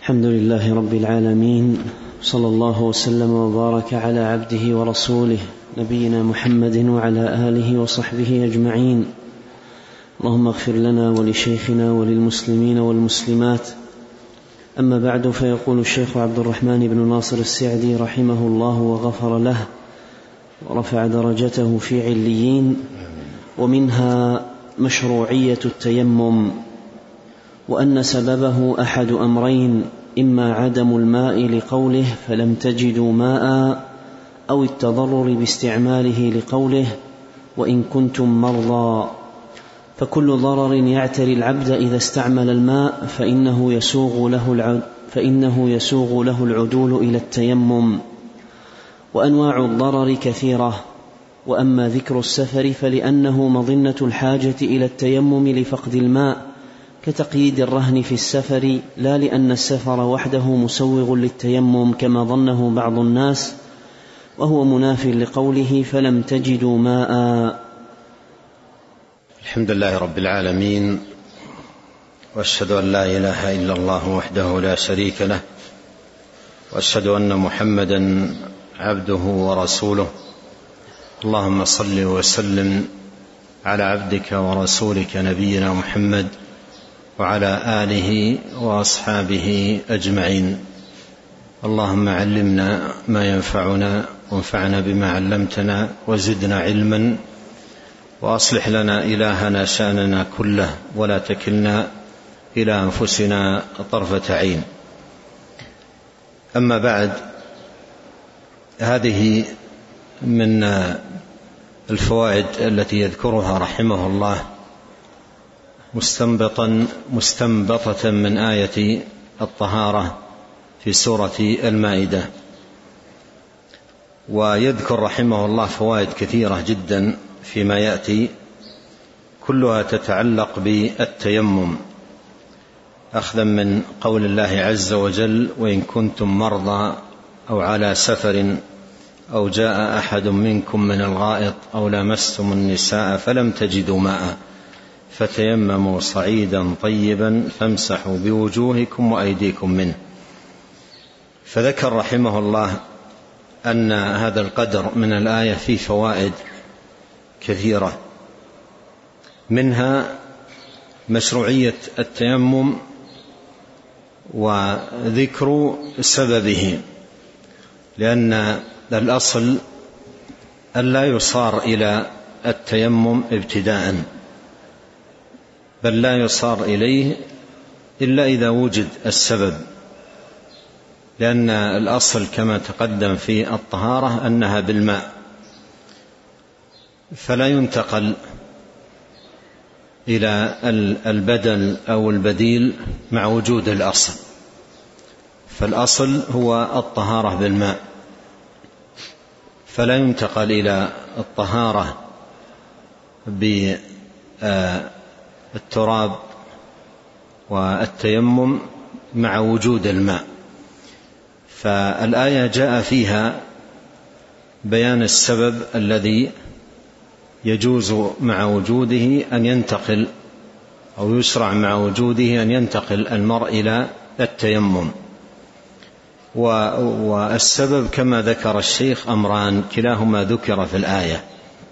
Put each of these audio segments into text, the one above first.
الحمد لله رب العالمين، صلى الله وسلم وبارك على عبده ورسوله نبينا محمد وعلى آله وصحبه أجمعين. اللهم اغفر لنا ولشيخنا وللمسلمين والمسلمات. أما بعد، فيقول الشيخ عبد الرحمن بن ناصر السعدي رحمه الله وغفر له ورفع درجته في عليين: ومنها مشروعية التيمم، وأن سببه أحد أمرين: إما عدم الماء لقوله فلم تجدوا ماء، أو التضرر باستعماله لقوله وإن كنتم مرضى. فكل ضرر يعتري العبد إذا استعمل الماء فإنه يسوغ له العدول إلى التيمم. وأنواع الضرر كثيرة، وأما ذكر السفر فلأنه مظنة الحاجة إلى التيمم لفقد الماء، كتقييد الرهن في السفر، لا لأن السفر وحده مسوغ للتيمم كما ظنه بعض الناس، وهو مناف لقوله فلم تجدوا ماء. الحمد لله رب العالمين، وأشهد أن لا إله إلا الله وحده لا شريك له، وأشهد أن محمدا عبده ورسوله. اللهم صل وسلم على عبدك ورسولك نبينا محمد وعلى آله وأصحابه أجمعين. اللهم علمنا ما ينفعنا، وانفعنا بما علمتنا، وزدنا علما، وأصلح لنا إلهنا شأننا كله، ولا تكلنا إلى أنفسنا طرفة عين. أما بعد، هذه من الفوائد التي يذكرها رحمه الله مستنبطة من آية الطهارة في سورة المائدة. ويذكر رحمه الله فوائد كثيرة جدا فيما يأتي، كلها تتعلق بالتيمم، أخذا من قول الله عز وجل: وإن كنتم مرضى أو على سفر أو جاء أحد منكم من الغائط أو لامستم النساء فلم تجدوا ماء فتيمموا صعيدا طيبا فامسحوا بوجوهكم وأيديكم منه. فذكر رحمه الله أن هذا القدر من الآية فيه فوائد كثيرة، منها مشروعية التيمم وذكر سببه، لأن الأصل ألا يصار إلى التيمم ابتداء، بل لا يصار إليه إلا إذا وجد السبب، لأن الأصل كما تقدم في الطهارة أنها بالماء، فلا ينتقل إلى البدل أو البديل مع وجود الأصل. فالأصل هو الطهارة بالماء، فلا ينتقل إلى الطهارة بالتراب والتيمم مع وجود الماء. فالآية جاء فيها بيان السبب الذي يجوز مع وجوده أن ينتقل، أو يشرع مع وجوده أن ينتقل المرء إلى التيمم. والسبب كما ذكر الشيخ أمران، كلاهما ذكر في الآية.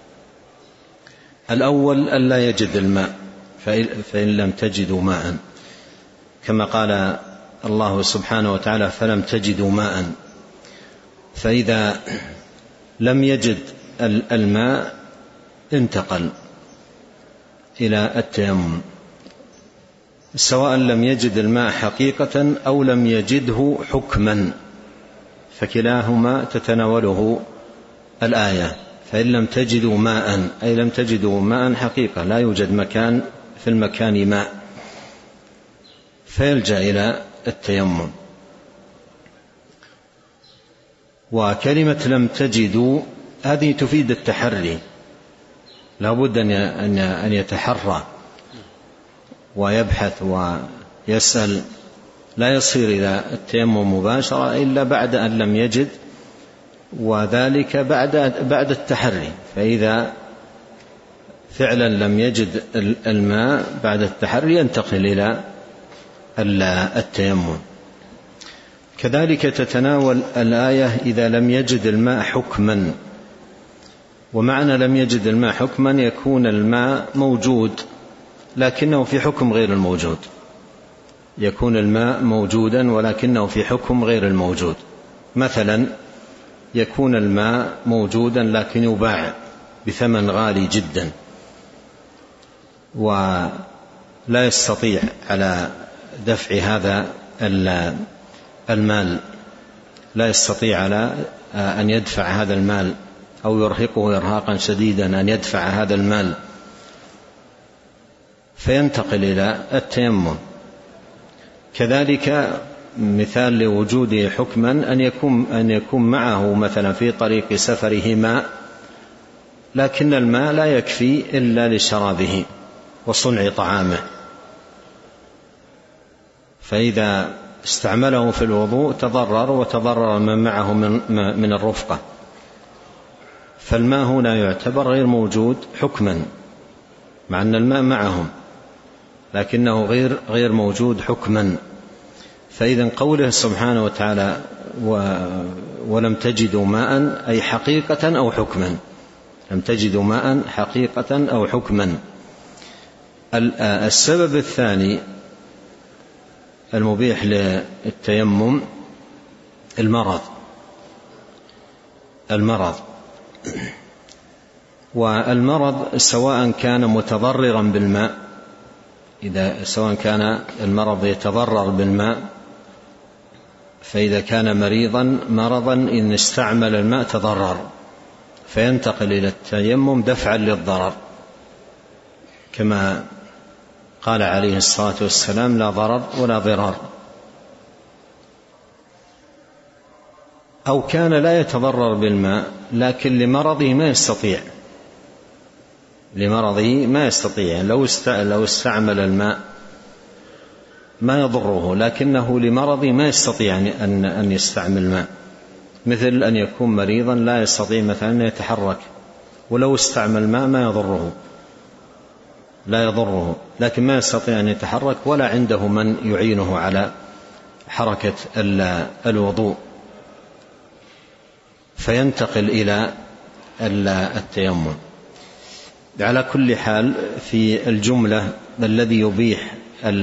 الأول ألا يجد الماء، فإن لم تجدوا ماء، كما قال الله سبحانه وتعالى: فلم تجدوا ماء. فإذا لم يجد الماء انتقل إلى التيمم، سواء لم يجد الماء حقيقة أو لم يجده حكما، فكلاهما تتناوله الآية. فإن لم تجدوا ماء أي لم تجدوا ماء حقيقة، لا يوجد مكان في المكان ماء، فيلجأ إلى التيمم. وكلمة لم تجدوا هذه تفيد التحري، لا بد أن يتحرى ويبحث ويسأل، لا يصير إلى التيمم مباشرة إلا بعد أن لم يجد، وذلك بعد التحري. فإذا فعلا لم يجد الماء بعد التحري ينتقل إلى التيمم. كذلك تتناول الآية إذا لم يجد الماء حكما. ومعنى لم يجد الماء حكما يكون الماء موجود لكنه في حكم غير الموجود، يكون الماء موجودا ولكنه في حكم غير الموجود. مثلا يكون الماء موجودا لكن يباع بثمن غالي جدا ولا يستطيع على دفع هذا المال، لا يستطيع على أن يدفع هذا المال أو يرهقه إرهاقا شديدا أن يدفع هذا المال، فينتقل إلى التيمم. كذلك مثال لوجوده حكما أن يكون معه مثلا في طريق سفره ماء، لكن الماء لا يكفي إلا لشرابه وصنع طعامه، فإذا استعمله في الوضوء تضرر وتضرر من معه من الرفقة، فالماء هنا يعتبر غير موجود حكما، مع أن الماء معهم لكنه غير موجود حكما. فإذا قوله سبحانه وتعالى ولم تجدوا ماء أي حقيقة أو حكما، لم تجدوا ماء حقيقة أو حكما. السبب الثاني المبيح للتيمم المرض، والمرض سواء كان متضررا بالماء، سواء كان المرض يتضرر بالماء، فإذا كان مرضا إن استعمل الماء تضرر فينتقل إلى التيمم دفعا للضرر، كما قال عليه الصلاة والسلام لا ضرر ولا ضرار. أو كان لا يتضرر بالماء لكن لمرضه ما يستطيع، لو استعمل الماء ما يضره، لكنه لمرضه ما يستطيع أن يستعمل الماء، مثل أن يكون مريضا لا يستطيع مثلا أن يتحرك، ولو استعمل الماء لا يضره، لكن ما يستطيع أن يتحرك ولا عنده من يعينه على حركة الوضوء، فينتقل إلى التيمم. على كل حال في الجملة الذي يبيح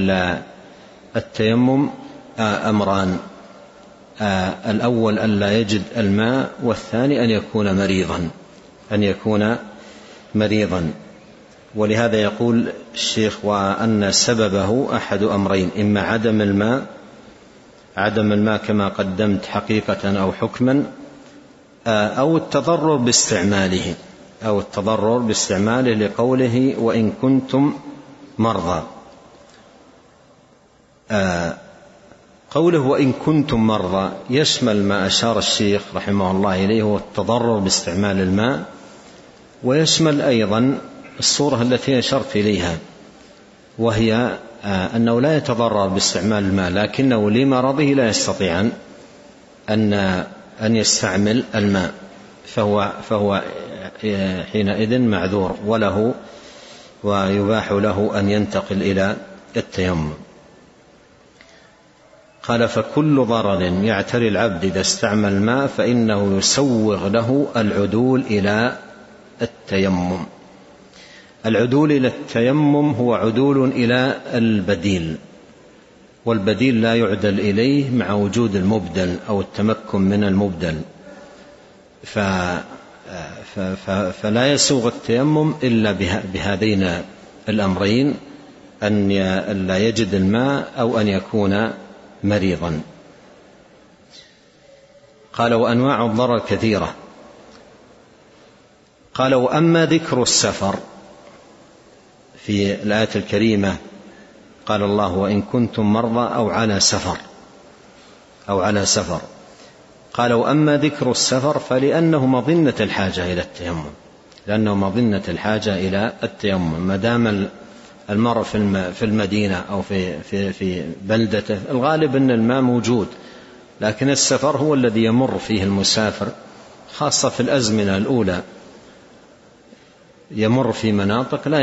التيمم أمران: الأول أن لا يجد الماء، والثاني أن يكون مريضا. ولهذا يقول الشيخ وأن سببه أحد أمرين: إما عدم الماء كما قدمت حقيقة أو حكما، أو التضرر باستعماله لقوله وإن كنتم مرضى. قوله وإن كنتم مرضى يشمل ما أشار الشيخ رحمه الله إليه هو التضرر باستعمال الماء، ويشمل أيضا الصورة التي أشرت إليها، وهي أنه لا يتضرر باستعمال الماء لكنه لمرضه لا يستطيع أن يستعمل الماء، فهو حينئذ معذور وله ويباح له أن ينتقل إلى التيمم. قال فكل ضرر يعتري العبد إذا استعمل الماء فإنه يسوغ له العدول إلى التيمم. العدول إلى التيمم هو عدول إلى البديل، والبديل لا يعدل إليه مع وجود المبدل أو التمكن من المبدل، فلا يسوغ التيمم إلا بهذين الأمرين: أن لا يجد الماء أو أن يكون مريضا. قال وأنواع الضرر كثيرة. قال وأما ذكر السفر في الآية الكريمة، قال الله وإن كنتم مرضى أو على سفر. قال وأما ذكر السفر فلأنه مظنة الحاجة إلى التيمم، ما دام المرء في المدينة أو في بلدته الغالب أن الماء موجود، لكن السفر هو الذي يمر فيه المسافر، خاصة في الأزمنة الأولى يمر في مناطق لا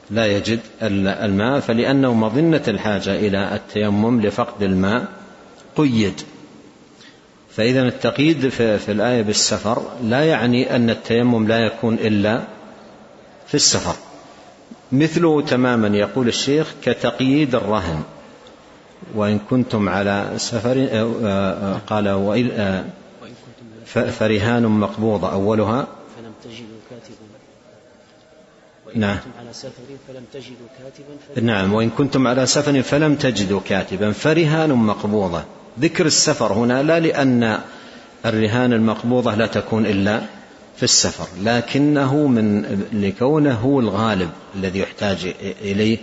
يجد الماء، فلأنه مظنة الحاجة إلى التيمم لفقد الماء قيد. فإذا التقييد في الآية بالسفر لا يعني أن التيمم لا يكون إلا في السفر. مثله تماما يقول الشيخ كتقييد الرهن، وإن كنتم على سفر قال فرهان مقبوضة أولها فلم تجدوا كاتبا. نعم على سفر فلم تجدوا كاتبا نعم وإن كنتم على سفر فلم تجدوا كاتبا فرهان مقبوضة. ذكر السفر هنا لا لأن الرهان المقبوضة لا تكون إلا في السفر، لكنه لكونه هو الغالب الذي يحتاج إليه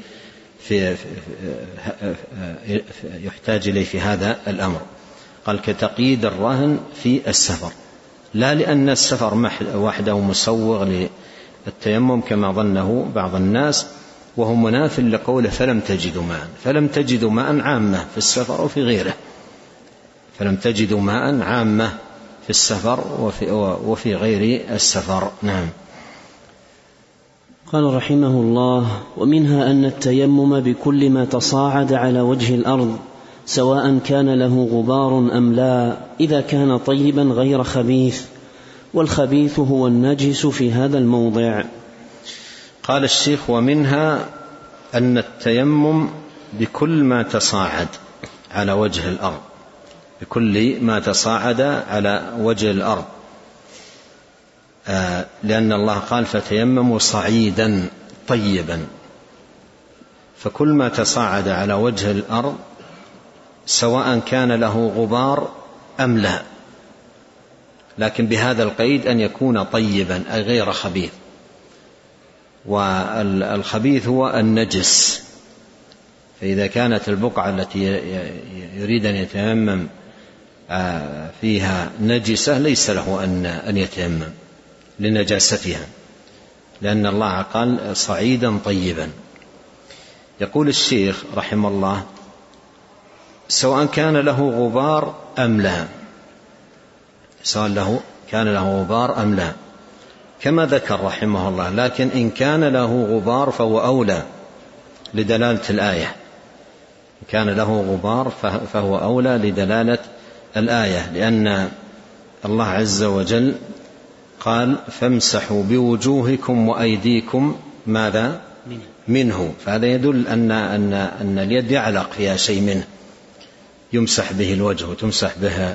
في هذا الأمر. قال كتقييد الرهن في السفر، لا لأن السفر وحده مسوغ للتيمم كما ظنه بعض الناس، وهو مناف لقوله فلم تجدوا ماء. فلم تجدوا ماء عامة في السفر وفي غيره، فلم تجدوا ماء عامة في السفر وفي غير السفر. نعم. قال رحمه الله: ومنها أن التيمم بكل ما تصاعد على وجه الأرض سواء كان له غبار أم لا، إذا كان طيبا غير خبيث، والخبيث هو النجس في هذا الموضع. قال الشيخ: ومنها أن التيمم بكل ما تصاعد على وجه الأرض، بكل ما تصاعد على وجه الأرض، لأن الله قال فتيمموا صعيدا طيبا، فكل ما تصاعد على وجه الأرض سواء كان له غبار أم لا، لكن بهذا القيد أن يكون طيبا أي غير خبيث. والخبيث هو النجس، فإذا كانت البقعة التي يريد أن يتيمم فيها نجسة ليس له أن يتيمم لنجاستها، لأن الله قال صعيدا طيبا. يقول الشيخ رحمه الله: سواء كان له غبار أم لا، سواء كان له غبار أم لا، كما ذكر رحمه الله. لكن إن كان له غبار فهو أولى لدلالة الآية، إن كان له غبار فهو أولى لدلالة الآية، لأن الله عز وجل قال فامسحوا بوجوهكم وأيديكم ماذا؟ منه. فهذا يدل أن اليد يعلق فيها شيء منه، يمسح به الوجه وتمسح به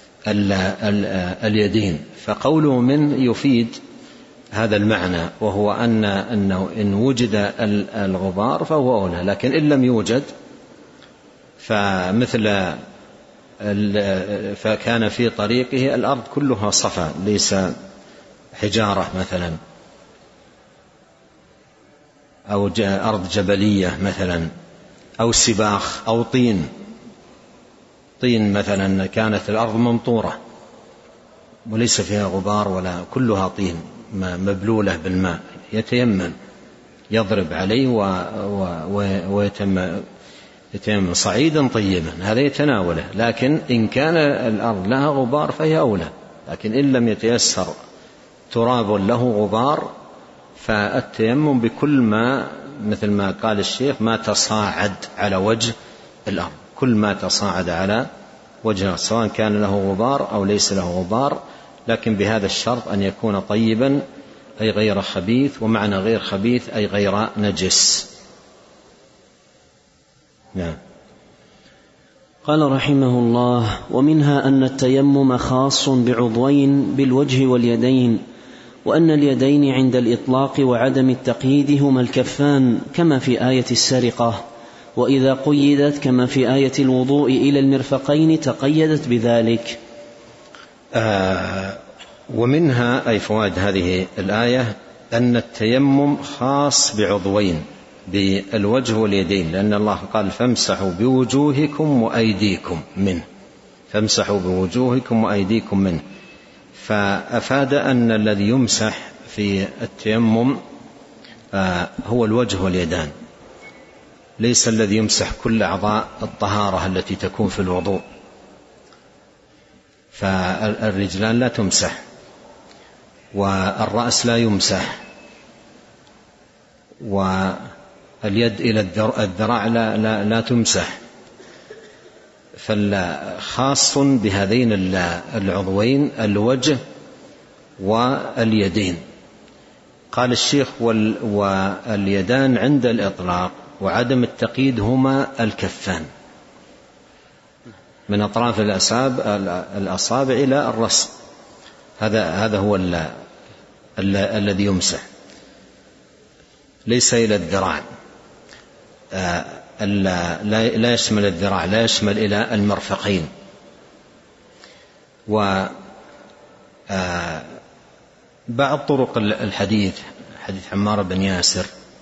اليدين، فقوله من يفيد هذا المعنى، وهو أنه إن وجد الغبار فهو أولى، لكن إن لم يوجد فكان في طريقه الأرض كلها صفا، ليس حجارة مثلا أو أرض جبلية مثلا أو سباخ أو طين مثلا، كانت الأرض ممطورة وليس فيها غبار ولا كلها طين مبلولة بالماء، يتيمم يضرب عليه ويتيمم صعيدا طيبا، هذا يتناوله. لكن إن كان الأرض لها غبار فهي أولى، لكن إن لم يتيسر تراب له غبار فالتيمم بكل ما، مثل ما قال الشيخ، ما تصاعد على وجه الأرض، كل ما تصاعد على وجه الأرض سواء كان له غبار أو ليس له غبار، لكن بهذا الشرط أن يكون طيبا أي غير خبيث، ومعنى غير خبيث أي غير نجس. نعم. قال رحمه الله: ومنها أن التيمم خاص بعضوين بالوجه واليدين، وأن اليدين عند الإطلاق وعدم التقييد هما الكفان كما في آية السرقة، وإذا قيدت كما في آية الوضوء إلى المرفقين تقيدت بذلك. ومنها أي فوائد هذه الآية أن التيمم خاص بعضوين بالوجه واليدين، لأن الله قال فامسحوا بوجوهكم وأيديكم منه، فامسحوا بوجوهكم وأيديكم منه، فأفاد أن الذي يمسح في التيمم هو الوجه واليدان، ليس الذي يمسح كل أعضاء الطهارة التي تكون في الوضوء، فالرجلان لا تمسح والرأس لا يمسح واليد إلى الذراع لا تمسح، فالخاص بهذين العضوين الوجه واليدين. قال الشيخ واليدان عند الإطلاق وعدم التقييد هما الكفان من أطراف الأصابع إلى الرأس، هذا هو الذي يمسح، ليس إلى الذراع، لا يشمل الذراع، لا يشمل إلى المرفقين. وبعض طرق الحديث، حديث عمار بن ياسر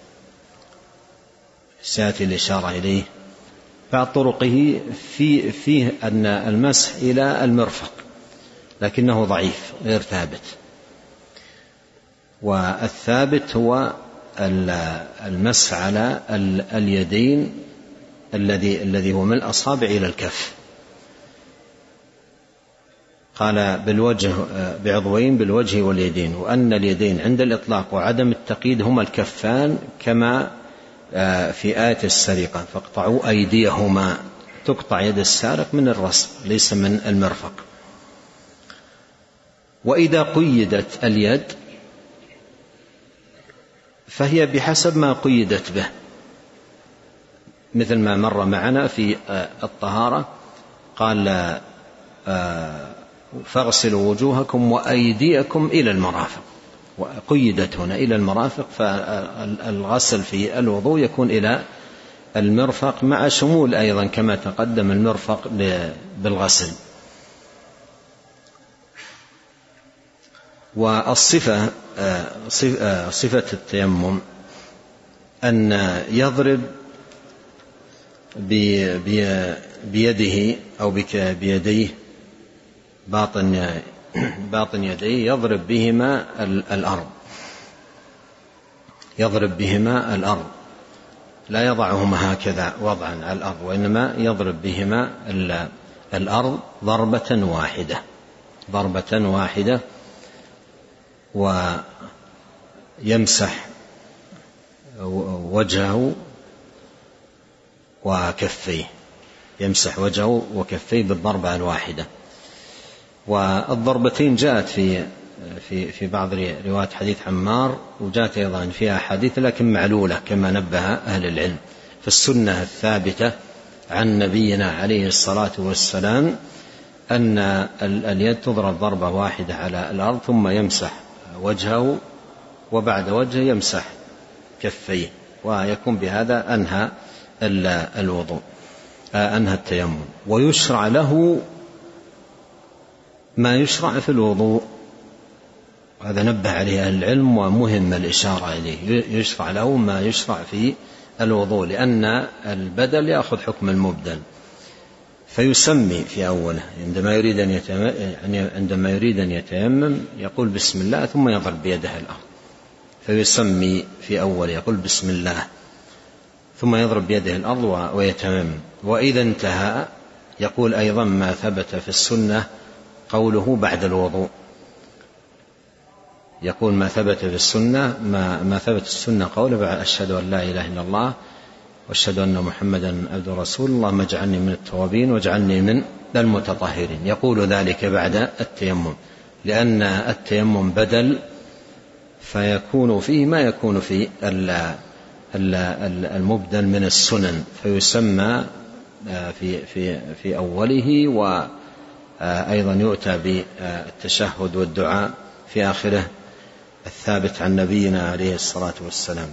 سيأتي الإشارة إليه، بعض طرقه فيه أن المسح إلى المرفق، لكنه ضعيف غير ثابت، والثابت هو المسح على اليدين الذي هو من الأصابع إلى الكف. قال بالوجه بعضوين بالوجه واليدين، وأن اليدين عند الإطلاق وعدم التقييد هما الكفان، كما في آية السرقة فاقطعوا أيديهما، تقطع يد السارق من الرأس ليس من المرفق. وإذا قيدت اليد فهي بحسب ما قيدت به، مثل ما مر معنا في الطهارة، قال فاغسلوا وجوهكم وأيديكم إلى المرافق، وقيدت هنا إلى المرافق، فالغسل في الوضوء يكون إلى المرفق، مع شمول أيضا كما تقدم المرفق بالغسل. والصفة صفة التيمم أن يضرب بيده أو بيديه باطن يديه، يضرب بهما الأرض، لا يضعهما هكذا وضعا على الأرض، وإنما يضرب بهما الأرض ضربة واحدة، ويمسح وجهه وكفيه، يمسح وجهه وكفيه بالضربة الواحدة. والضربتين جاءت في بعض روايات حديث عمار، وجاءت أيضا فيها حديث لكن معلولة كما نبه أهل العلم. فالسنة الثابتة عن نبينا عليه الصلاة والسلام أن اليد تضرب ضربة واحدة على الأرض، ثم يمسح وجهه، وبعد وجهه يمسح كفيه، ويكون بهذا أنهى الوضوء، أنهى التيمم. ويشرع له ما يشرع في الوضوء، هذا نبه عليه أهل العلم ومهم الإشارة إليه، يشرع له ما يشرع في الوضوء، لأن البدل يأخذ حكم المبدل، فيسمي في أوله عندما يريد أن يتيمم يقول بسم الله ثم يضرب بيده الأرض، فيسمي في أوله يقول بسم الله ثم يضرب بيده الأرض ويتيمم. وإذا انتهى يقول أيضا ما ثبت في السنة قوله بعد الوضوء، يقول ما ثبت في السنة ما ثبت السنة قوله بعد أشهد أن لا إله إلا الله وأشهد أن محمدا عبده ورسوله، اللهم اجعلني من التوابين واجعلني من المتطهرين، يقول ذلك بعد التيمم، لأن التيمم بدل، فيكون فيه ما يكون في المبدل من السنن، فيسمى في أوله، وأيضا يؤتى بالتشهد والدعاء في آخره الثابت عن نبينا عليه الصلاة والسلام.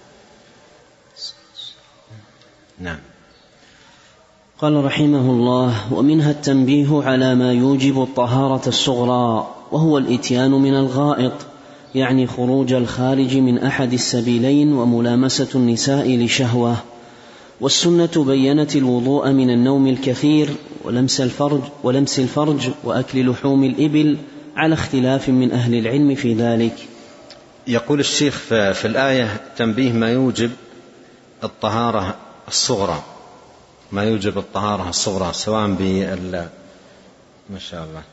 نعم. قال رحمه الله: ومنها التنبيه على ما يوجب الطهارة الصغرى، وهو الإتيان من الغائط، يعني خروج الخارج من أحد السبيلين وملامسة النساء لشهوة. والسنة بينت الوضوء من النوم الكثير ولمس الفرج وأكل لحوم الإبل، على اختلاف من أهل العلم في ذلك. يقول الشيخ في الآية تنبيه ما يوجب الطهارة الصغرى، ما يوجب الطهارة الصغرى، سواء ما شاء الله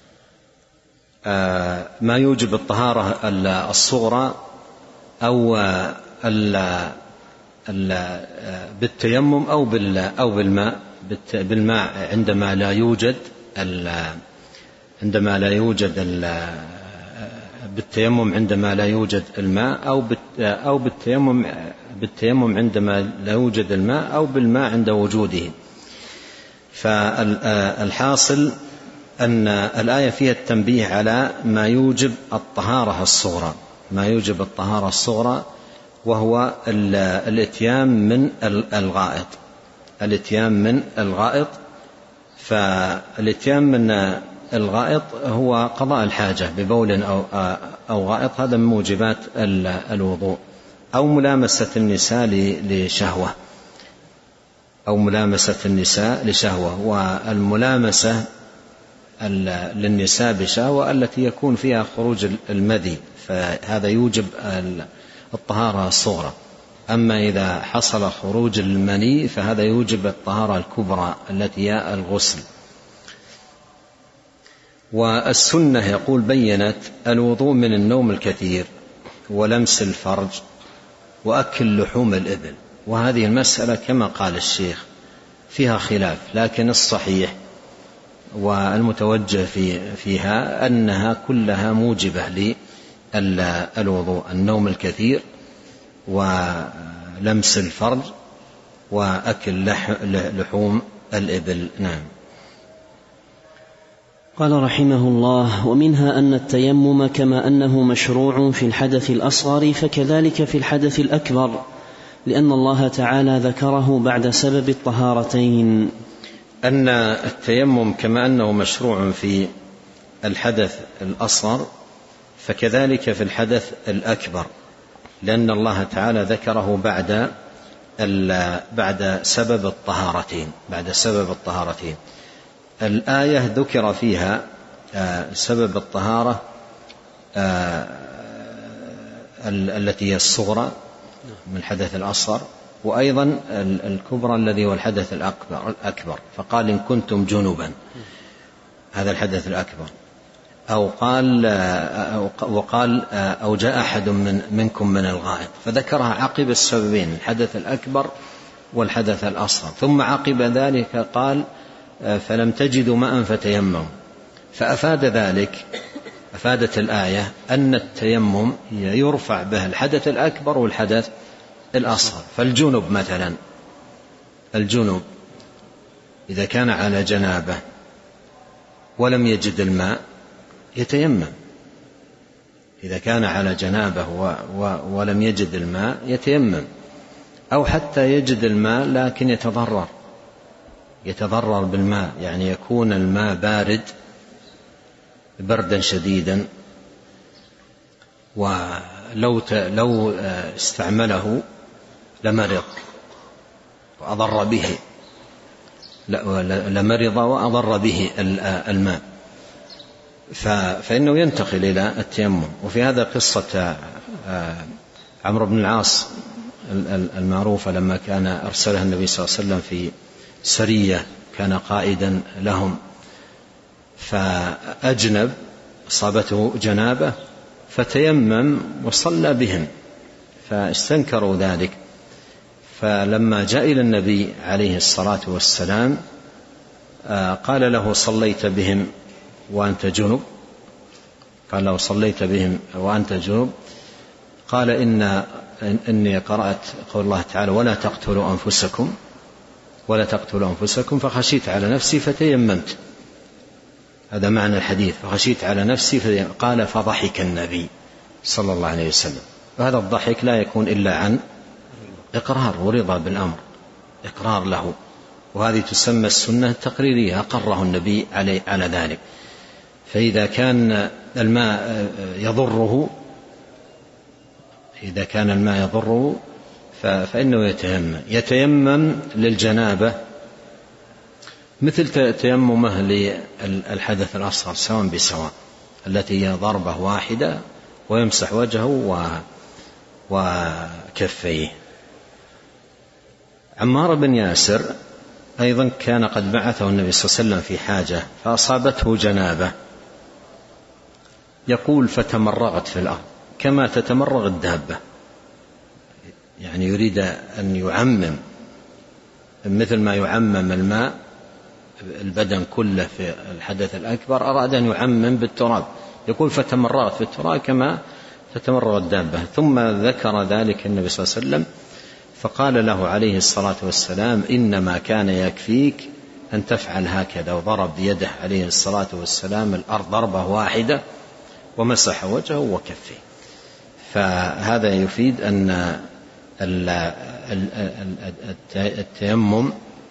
ما يوجب الطهارة الصغرى أو بالتيمم أو بالماء بالماء عندما لا يوجد بالتيمم عندما لا يوجد الماء، أو بالتيمم عندما لا يوجد الماء، أو بالماء عند وجوده. فالحاصل أن الآية فيها التنبيه على ما يوجب الطهارة الصغرى، وهو الإتيان من الغائط. فالإتيان من الغائط هو قضاء الحاجة ببول أو غائط، هذا من موجبات الوضوء، أو ملامسة النساء لشهوة. والملامسة للنساء بشهوة التي يكون فيها خروج المذي، فهذا يوجب الطهارة الصغرى. أما إذا حصل خروج المني فهذا يوجب الطهارة الكبرى التي هي الغسل. والسنة يقول بينت الوضوء من النوم الكثير ولمس الفرج وأكل لحوم الإبل. وهذه المسألة كما قال الشيخ فيها خلاف، لكن الصحيح والمتوجه فيها أنها كلها موجبة للوضوء: النوم الكثير ولمس الفرج وأكل لحوم الإبل. نعم. قال رحمه الله: ومنها أن التيمم كما أنه مشروع في الحدث الأصغر فكذلك في الحدث الأكبر، لأن الله تعالى ذكره بعد سبب الطهارتين. أن التيمم كما أنه مشروع في الحدث الأصغر فكذلك في الحدث الأكبر، لأن الله تعالى ذكره بعد سبب الطهارتين. الآية ذكر فيها سبب الطهارة التي هي الصغرى من الحدث الأصغر، وأيضا الكبرى الذي هو الحدث الأكبر. فقال إن كنتم جنبا، هذا الحدث الأكبر. وقال أو جاء أحد منكم من الغائط، فذكرها عقب السببين: الحدث الأكبر والحدث الأصغر. ثم عقب ذلك قال فلم تجدوا ماء فتيمموا. أفادت الآية أن التيمم يرفع به الحدث الأكبر والحدث الأصغر. فالجنب مثلا، إذا كان على جنابه ولم يجد الماء يتيمم. إذا كان على جنابه ولم يجد الماء يتيمم، أو حتى يجد الماء لكن يتضرر بالماء، يعني يكون الماء بارد بردا شديدا، ولو استعمله لمرض وأضر به الماء، فإنه ينتقل إلى التيمم. وفي هذا قصة عمرو بن العاص المعروفة، لما كان أرسلها النبي صلى الله عليه وسلم في سرية كان قائدا لهم، فأجنب، أصابته جنابة، فتيمم وصلى بهم، فاستنكروا ذلك. فلما جاء إلى النبي عليه الصلاة والسلام قال له صليت بهم وأنت جنب؟ قال إني قرأت قول الله تعالى ولا تقتلوا أنفسكم فخشيت على نفسي فتيممت. هذا معنى الحديث: فخشيت على نفسي قال فضحك النبي صلى الله عليه وسلم. وهذا الضحك لا يكون إلا عن إقرار ورضا بالأمر، إقرار له، وهذه تسمى السنة التقريرية، أقره النبي على ذلك. فإذا كان الماء يضره فإنه يتيمم للجنابة مثل تيممه للحدث الأصغر سواء بسواء، التي هي ضربة واحدة، ويمسح وجهه وكفيه. عمار بن ياسر أيضا كان قد بعثه النبي صلى الله عليه وسلم في حاجة فأصابته جنابة، يقول فتمرغت في الأرض كما تتمرغ الدابة، يعني يريد أن يعمم مثل ما يعمم الماء البدن كله في الحدث الأكبر، أراد أن يعمم بالتراب، يقول فتمرغت في التراب كما تتمرغ الدابة. ثم ذكر ذلك النبي صلى الله عليه وسلم فقال له عليه الصلاة والسلام إنما كان يكفيك أن تفعل هكذا، وضرب بيده عليه الصلاة والسلام الأرض ضربة واحدة ومسح وجهه وكفيه. فهذا يفيد أن التيمم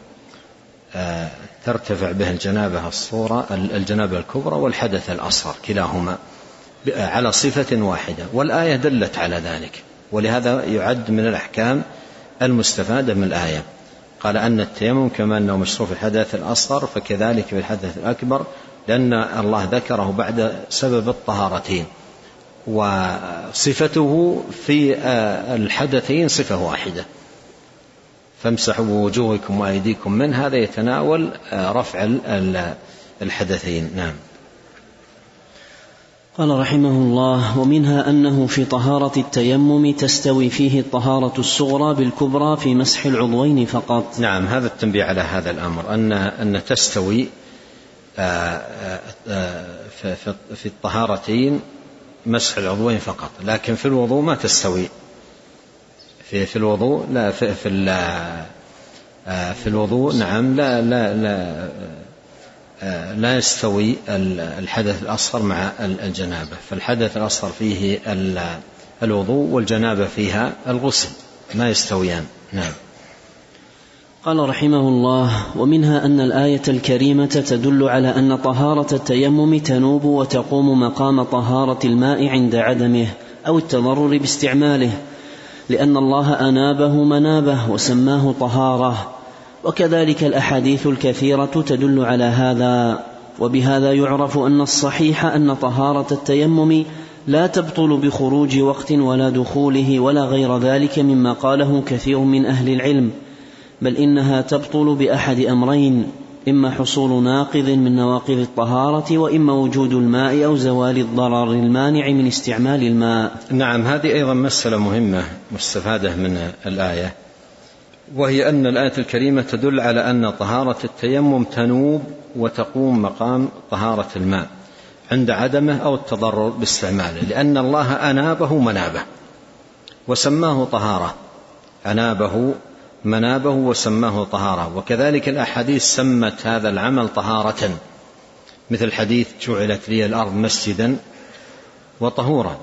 ترتفع به الجنابة الكبرى والحدث الأصغر كلاهما على صفة واحدة، والآية دلت على ذلك، ولهذا يعد من الأحكام المستفادة من الآية. قال أن التيمم كما أنه مشروع في الحدث الأصغر فكذلك في الحدث الأكبر، لأن الله ذكره بعد سبب الطهارتين، وصفته في الحدثين صفة واحدة، فامسحوا بوجوهكم وأيديكم من، هذا يتناول رفع الحدثين. نعم. قال رحمه الله: ومنها أنه في طهارة التيمم تستوي فيه الطهارة الصغرى بالكبرى في مسح العضوين فقط. نعم، هذا التنبيه على هذا الأمر، أن تستوي في الطهارتين مسح العضوين فقط، لكن في الوضوء ما تستوي. في الوضوء لا في الوضوء نعم لا يستوي الحدث الأصغر مع الجنابة، فالحدث الأصغر فيه الوضوء والجنابة فيها الغسل، ما يستويان. نعم. قال رحمه الله: ومنها أن الآية الكريمة تدل على أن طهارة التيمم تنوب وتقوم مقام طهارة الماء عند عدمه أو التضرر باستعماله، لأن الله أنابه منابه وسماه طهارة، وكذلك الأحاديث الكثيرة تدل على هذا. وبهذا يعرف أن الصحيح أن طهارة التيمم لا تبطل بخروج وقت ولا دخوله ولا غير ذلك مما قاله كثير من أهل العلم، بل إنها تبطل بأحد أمرين: إما حصول ناقض من نواقض الطهارة، وإما وجود الماء أو زوال الضرر المانع من استعمال الماء. نعم، هذه أيضا مسألة مهمة مستفادة من الآية، وهي أن الآية الكريمة تدل على أن طهارة التيمم تنوب وتقوم مقام طهارة الماء عند عدمه أو التضرر باستعماله، لأن الله أنابه منابه وسماه طهارة، أنابه منابه وسماه طهارة. وكذلك الأحاديث سمت هذا العمل طهارة، مثل حديث جعلت لي الأرض مسجدا وطهورا،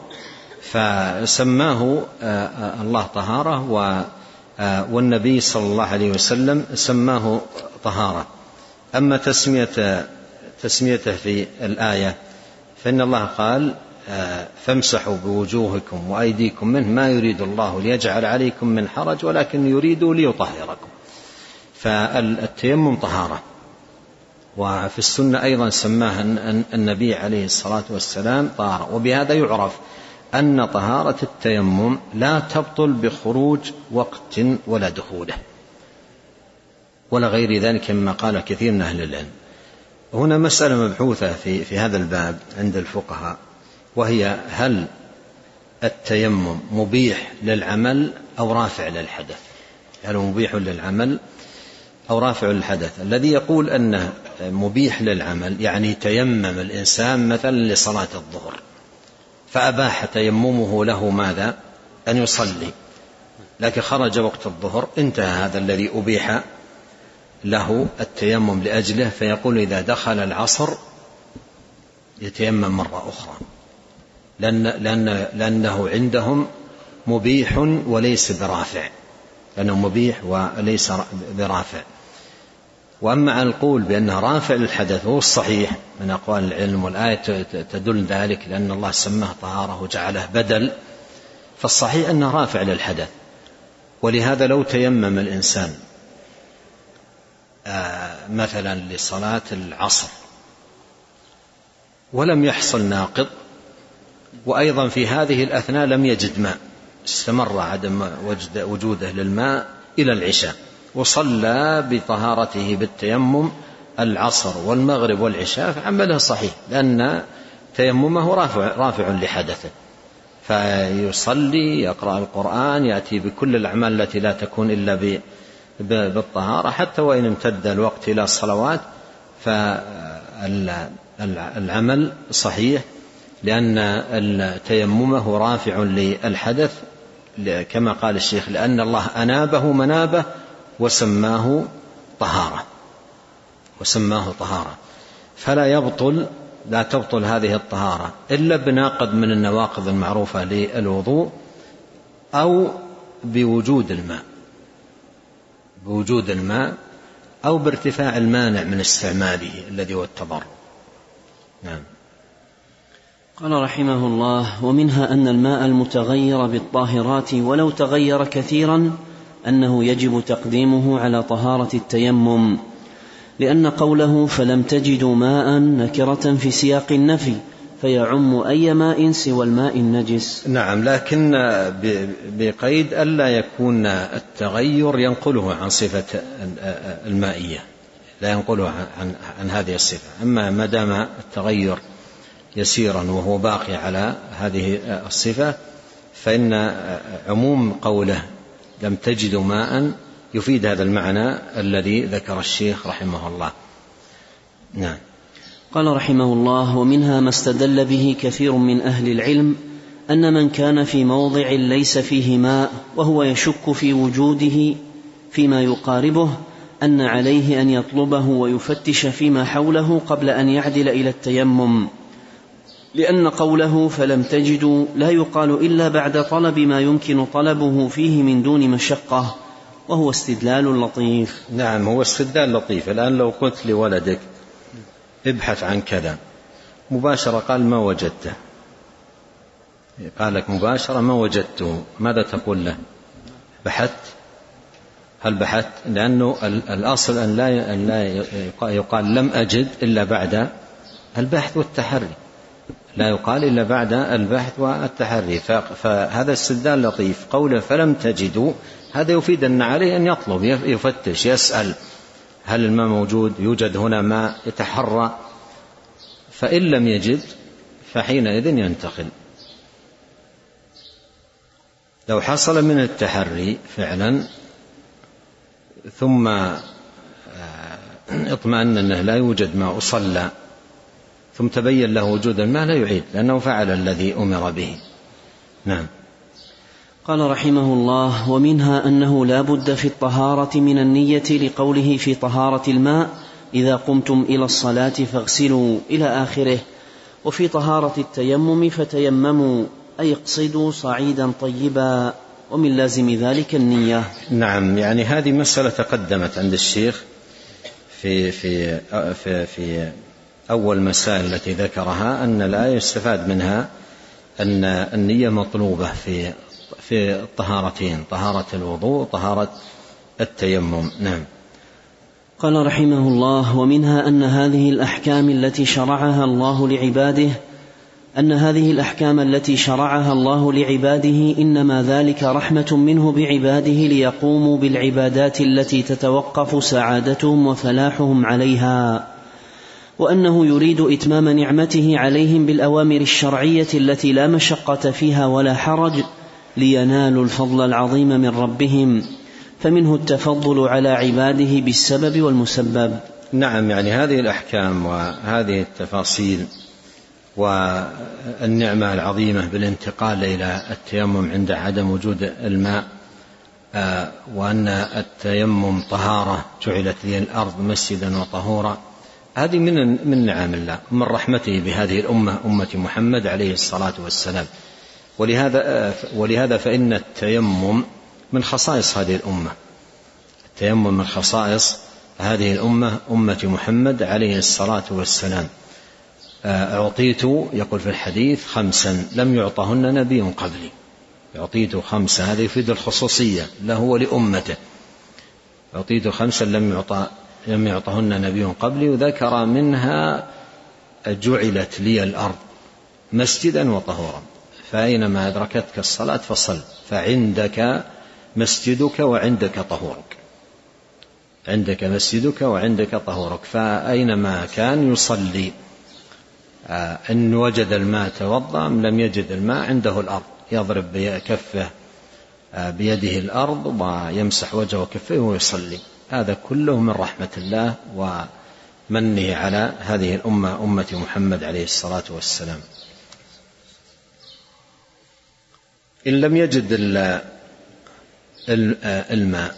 فسماه الله طهارة، والنبي صلى الله عليه وسلم سماه طهارة. أما تسميته في الآية فإن الله قال: فامسحوا بوجوهكم وأيديكم منه، ما يريد الله ليجعل عليكم من حرج ولكن يريد ليطهركم. فالتيمم طهارة. وفي السنة أيضا سماها النبي عليه الصلاة والسلام طهارة. وبهذا يعرف أن طهارة التيمم لا تبطل بخروج وقت ولا دخوله ولا غير ذلك مما قال كثير من أهل العلم. هنا مسألة مبحوثة في هذا الباب عند الفقهاء، وهي: هل التيمم مبيح للعمل أو رافع للحدث؟ هل مبيح للعمل أو رافع للحدث؟ الذي يقول أنه مبيح للعمل يعني تيمم الإنسان مثلا لصلاة الظهر فأباح تيممه له ماذا؟ أن يصلي، لكن خرج وقت الظهر، انتهى هذا الذي أبيح له التيمم لأجله، فيقول إذا دخل العصر يتيمم مرة أخرى، لأنه عندهم مبيح وليس برافع، لأنه مبيح وليس برافع. وأما عن القول بأنه رافع للحدث هو الصحيح من أقوال العلم، والآية تدل ذلك لأن الله سماه طهارة وجعله بدل، فالصحيح أنه رافع للحدث. ولهذا لو تيمم الإنسان مثلا لصلاة العصر ولم يحصل ناقض، وأيضا في هذه الأثناء لم يجد ماء، استمر عدم وجوده للماء إلى العشاء، وصلى بطهارته بالتيمم العصر والمغرب والعشاء، فعمله صحيح، لأن تيممه رافع لحدثه، فيصلي، يقرأ القرآن، يأتي بكل الأعمال التي لا تكون إلا بالطهارة حتى وإن امتد الوقت إلى الصلوات، فالعمل صحيح، لأن التيممه رافع للحدث كما قال الشيخ، لأن الله أنابه منابه وسماه طهارة، لا تبطل هذه الطهارة إلا بناقض من النواقض المعروفة للوضوء أو بوجود الماء أو بارتفاع المانع من استعماله الذي هو التضرر. نعم. قال رحمه الله: ومنها أن الماء المتغير بالطاهرات ولو تغير كثيرا أنه يجب تقديمه على طهارة التيمم، لأن قوله فلم تجدوا ماء نكرة في سياق النفي فيعم أي ماء سوى الماء النجس. نعم، لكن بقيد ألا يكون التغير ينقله عن صفة المائية، لا ينقله عن هذه الصفة. أما ما دام التغير يسيرا وهو باقي على هذه الصفة فإن عموم قوله لم تجدوا ماء يفيد هذا المعنى الذي ذكر الشيخ رحمه الله. نعم. قال رحمه الله: ومنها ما استدل به كثير من أهل العلم أن من كان في موضع ليس فيه ماء وهو يشك في وجوده فيما يقاربه أن عليه أن يطلبه ويفتش فيما حوله قبل أن يعدل إلى التيمم، لأن قوله فلم تجدوا لا يقال إلا بعد طلب ما يمكن طلبه فيه من دون مشقة، وهو استدلال لطيف. نعم، هو استدلال لطيف. الآن لو قلت لولدك ابحث عن كذا مباشرة قال ما وجدته، قال لك مباشرة ما وجدته، ماذا تقول له؟ بحثت؟ هل بحثت؟ لأنه الأصل أن لا يقال لم أجد إلا بعد البحث والتحري، لا يقال إلا بعد البحث والتحري. فهذا استدلال لطيف. قوله فلم تجدوا هذا يفيد أن عليه أن يطلب، يفتش، يسأل هل الماء موجود، يوجد هنا ماء، يتحرى. فإن لم يجد فحينئذ ينتقل. لو حصل من التحري فعلا ثم اطمأن أنه لا يوجد ماء وصلى ثم تبين له وجود الماء لا يعيد، لأنه فعل الذي أمر به. نعم. قال رحمه الله: ومنها أنه لا بد في الطهارة من النية، لقوله في طهارة الماء إذا قمتم إلى الصلاة فاغسلوا إلى آخره، وفي طهارة التيمم فتيمموا أي اقصدوا صعيدا طيبا، ومن لازم ذلك النية. نعم، يعني هذه مسألة تقدمت عند الشيخ في أول مسائل التي ذكرها، أن الآية يستفاد منها أن النية مطلوبة في الطهارتين، طهارة الوضوء وطهارة التيمم. نعم. قال رحمه الله: ومنها أن هذه الأحكام التي شرعها الله لعباده إنما ذلك رحمة منه بعباده ليقوموا بالعبادات التي تتوقف سعادتهم وفلاحهم عليها، وأنه يريد إتمام نعمته عليهم بالأوامر الشرعية التي لا مشقة فيها ولا حرج، لينالوا الفضل العظيم من ربهم، فمنه التفضل على عباده بالسبب والمسبب. نعم، يعني هذه الأحكام وهذه التفاصيل والنعمة العظيمة بالانتقال إلى التيمم عند عدم وجود الماء، وأن التيمم طهارة جعلت لي الأرض مسجدا وطهورا، هذه من نعم الله، من رحمته بهذه الأمة، أمة محمد عليه الصلاة والسلام. ولهذا فإن التيمم من خصائص هذه الأمة، التيمم من خصائص هذه الأمة، أمة محمد عليه الصلاة والسلام. أعطيت، يقول في الحديث، 5 لم يعطهن نبي قبلي. أعطيت 5، هذا يفيد الخصوصية له ولأمته. أعطيت 5 لم يعطهن نبي قبلي، وذكر منها جعلت لي الأرض مسجدا وطهورا، فأينما أدركتك الصلاة فصل، فعندك مسجدك وعندك طهورك، عندك مسجدك وعندك طهورك، فأينما كان يصلي. إن وجد الماء توضأ، لم يجد الماء عنده الأرض، يضرب بكفه بيده الأرض ويمسح وجهه وكفيه ويصلي. هذا كله من رحمة الله ومنه على هذه الأمة، أمة محمد عليه الصلاة والسلام. إن لم يجد الماء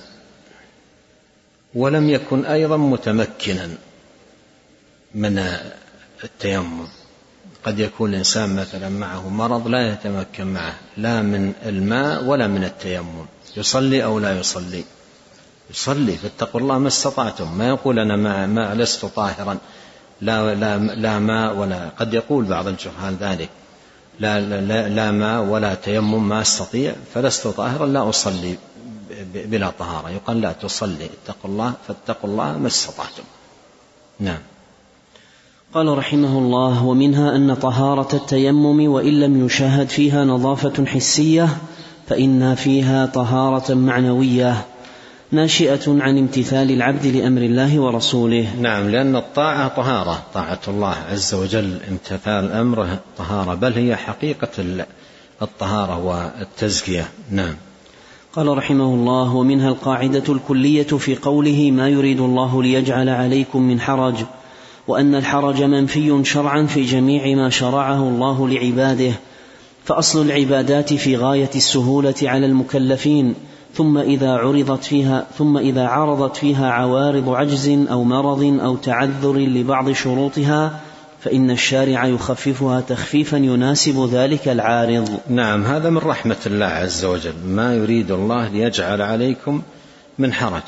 ولم يكن أيضا متمكنا من التيمم، قد يكون الإنسان مثلا معه مرض لا يتمكن معه لا من الماء ولا من التيمم، يصلي أو لا يصلي؟ يصلي. فاتقوا الله ما استطعتم. ما يقول أنا ما لست طاهرا، لا ماء ولا، قد يقول بعض الجهال ذلك، لا ماء ولا تيمم، ما استطيع فلست طاهرا لا أصلي بلا طهارة. يقال لا، تصلي. اتقوا الله فاتقوا الله ما استطعتم. نعم. قال رحمه الله: ومنها أن طهارة التيمم وإن لم يشاهد فيها نظافة حسية فإن فيها طهارة معنوية ناشئة عن امتثال العبد لأمر الله ورسوله. نعم، لأن الطاعة طهارة، طاعة الله عز وجل امتثال أمره طهارة، بل هي حقيقة الطهارة والتزكية. نعم. قال رحمه الله: ومنها القاعدة الكلية في قوله: ما يريد الله ليجعل عليكم من حرج، وأن الحرج منفي شرعا في جميع ما شرعه الله لعباده، فأصل العبادات في غاية السهولة على المكلفين، ثم إذا عرضت فيها عوارض عجز أو مرض أو تعذر لبعض شروطها فإن الشارع يخففها تخفيفا يناسب ذلك العارض. نعم، هذا من رحمة الله عز وجل. ما يريد الله ليجعل عليكم من حرج.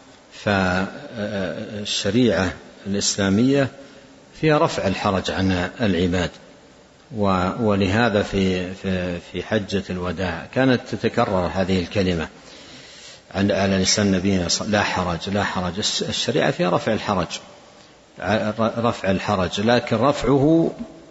فالشريعة الإسلامية فيها رفع الحرج عن العباد، ولهذا في حجة الوداع كانت تتكرر هذه الكلمة على لسان نبينا: لا حرج لا حرج. الشريعة فيها رفع الحرج، لكن رفعه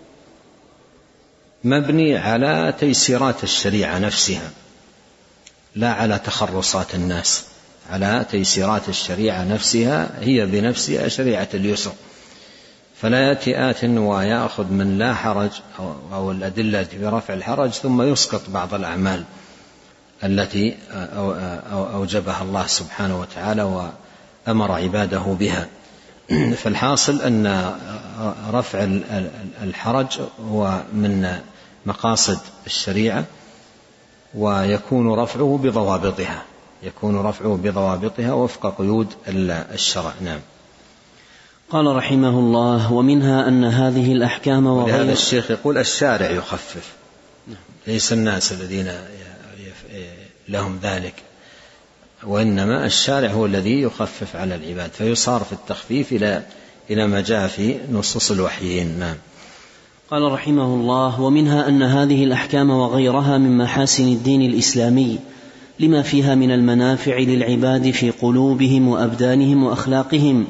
مبني على تيسيرات الشريعة نفسها، لا على تخرصات الناس، على تيسيرات الشريعة نفسها، هي بنفسها شريعة اليسر. فلا يأتي آت ويأخذ من لا حرج أو الأدلة برفع الحرج ثم يسقط بعض الأعمال التي أوجبها الله سبحانه وتعالى وأمر عباده بها. فالحاصل أن رفع الحرج هو من مقاصد الشريعة، ويكون رفعه بضوابطها وفق قيود الشرع. نعم. قال رحمه الله: ومنها أن هذه الأحكام ولهذا الشيخ يقول الشارع يخفف، ليس الناس الذين لهم ذلك، وإنما الشارع هو الذي يخفف على العباد، فيصار في التخفيف إلى ما جاء في نصوص الوحيين. نعم. قال رحمه الله: ومنها أن هذه الأحكام وغيرها من محاسن الدين الإسلامي لما فيها من المنافع للعباد في قلوبهم وأبدانهم وأخلاقهم،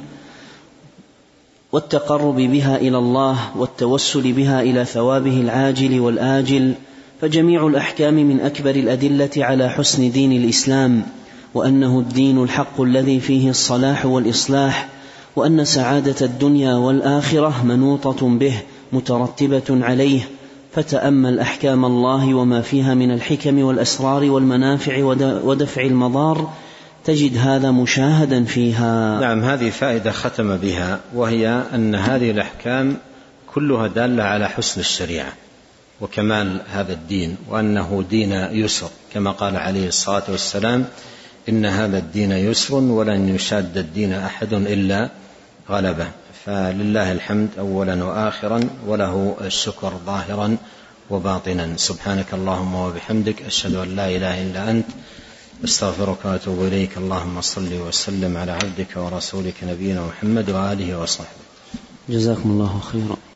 والتقرب بها إلى الله والتوسل بها إلى ثوابه العاجل والآجل، فجميع الأحكام من أكبر الأدلة على حسن دين الإسلام، وأنه الدين الحق الذي فيه الصلاح والإصلاح، وأن سعادة الدنيا والآخرة منوطة به مترتبة عليه. فتأمل أحكام الله وما فيها من الحكم والأسرار والمنافع ودفع المضار، تجد هذا مشاهدا فيها. نعم، هذه فائدة ختم بها، وهي أن هذه الأحكام كلها دالة على حسن الشريعة وكمال هذا الدين، وأنه دين يسر، كما قال عليه الصلاة والسلام: إن هذا الدين يسر ولن يشاد الدين أحد إلا غلبه. فلله الحمد أولا وآخرا، وله الشكر ظاهرا وباطنا. سبحانك اللهم وبحمدك، أشهد أن لا إله إلا أنت، استغفرك وأتوب إليك. اللهم صل وسلم على عبدك ورسولك نبينا محمد وآله وصحبه. جزاكم الله خيرا.